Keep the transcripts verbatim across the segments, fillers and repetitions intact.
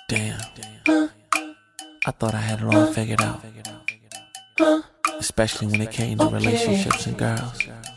Damn, I thought I had it all figured out, especially when it came to relationships and girls.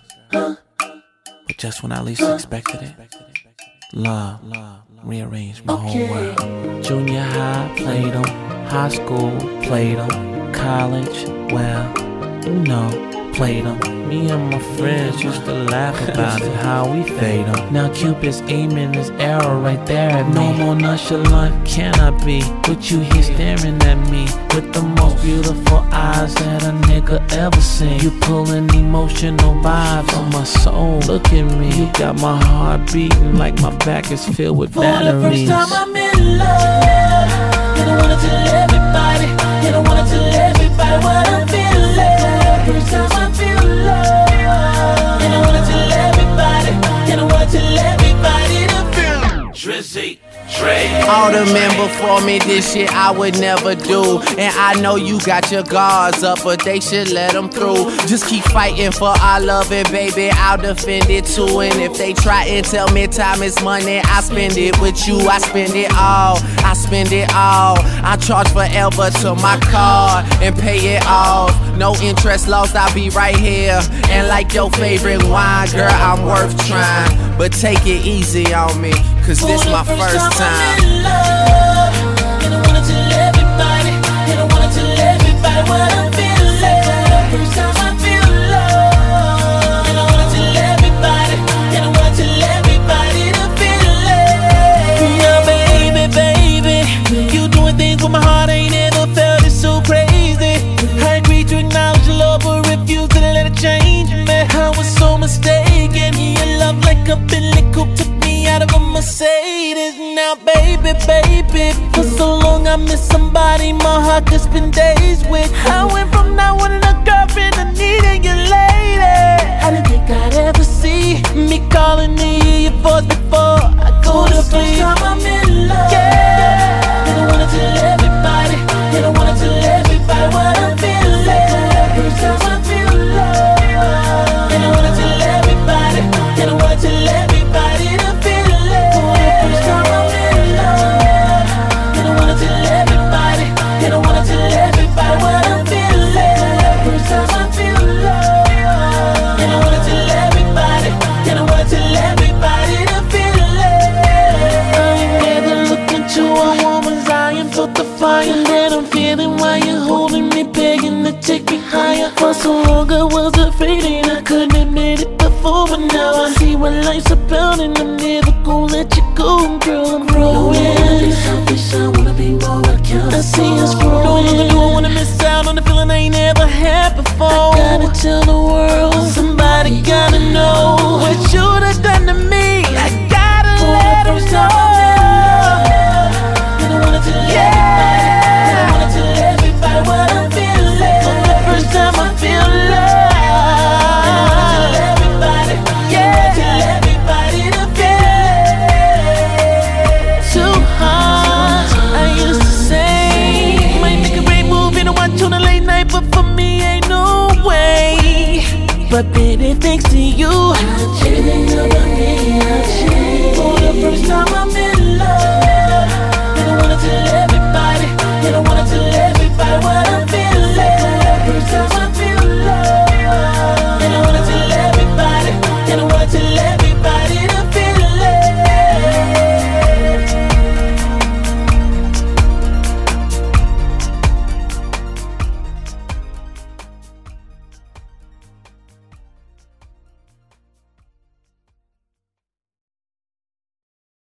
But just when I least expected it, love rearranged my whole world. Junior high, played them. High school, played them. College, well, you know, played them. Me and my friends used to laugh about it, how we fade them. Now Cupid's aiming his arrow right there at me. No more nonchalant can I be, with you here staring at me, with the most beautiful eyes that a nigga ever seen. You pulling emotional vibes on my soul. Look at me, you got my heart beating like my back is filled with batteries. For the first time I'm in love, and I wanna tell everybody, and I wanna tell everybody what I'm feeling. First time I feel love, and I wanna tell everybody, and I wanna tell everybody to feel. Drizzy, Dre. All the men before me, this shit I would never do. And I know you got your guards up, but they should let them through. Just keep fighting for our love, and baby, I'll defend it too. And if they try and tell me time is money, I spend it with you. I spend it all, I spend it all. I charge forever to my card and pay it off. No interest lost, I'll be right here. And like your favorite wine, girl, I'm worth trying. But take it easy on me, cause this my first time. I'm in love, and I wanna tell everybody, and I wanna tell everybody what I'm feeling. First time I feel love, and I wanna tell everybody, and I wanna tell everybody to feel it. Yeah, baby, baby, you doing things with my heart, I ain't ever felt it so crazy. I agree to acknowledge your love, but refuse to let it change me. I was so mistaken, your love like a Billy Coupe took me out of a Mercedes. Now baby, baby, for so long I miss somebody my heart could spend days with. I went from not wanting a girlfriend to needing you lady. I didn't think I'd ever see me calling to hear your voice before I go to sleep. First time I'm in love, yeah. And I wanna tell everybody, and I wanna tell everybody what I'm feeling. First time I feel love, and I wanna tell everybody, and I wanna tell everybody to feel it. First time I'm in love, and I wanna tell everybody, and I wanna tell everybody what I'm feeling. First time I feel love, and I wanna tell everybody, and I wanna tell everybody to feel it. I ain't never looked into a woman's eye and felt the fire that I'm feeling while you're holding me, begging to take me higher. For so long I was afraid and I couldn't admit it before, but now I see what life's about and I'm never gonna let you go, girl. I'm growing. No, I wanna be selfish, I wanna be more accountable. I see us growing. No longer do I wanna miss out on the feeling I ain't never had before. I gotta tell the world, somebody gotta know what you'd have done to me. I gotta For let them know. And I wanna tell everybody, and I wanna tell everybody what I'm feeling. For the first time I feel love. And I wanna tell everybody, yeah. I wanna tell everybody to feel it. Too hard, I used to say, might make a great move and watch on a late night, but for me ain't no way. But baby, thanks to you, I'm changing about me, I'm changing. For the first time I'm in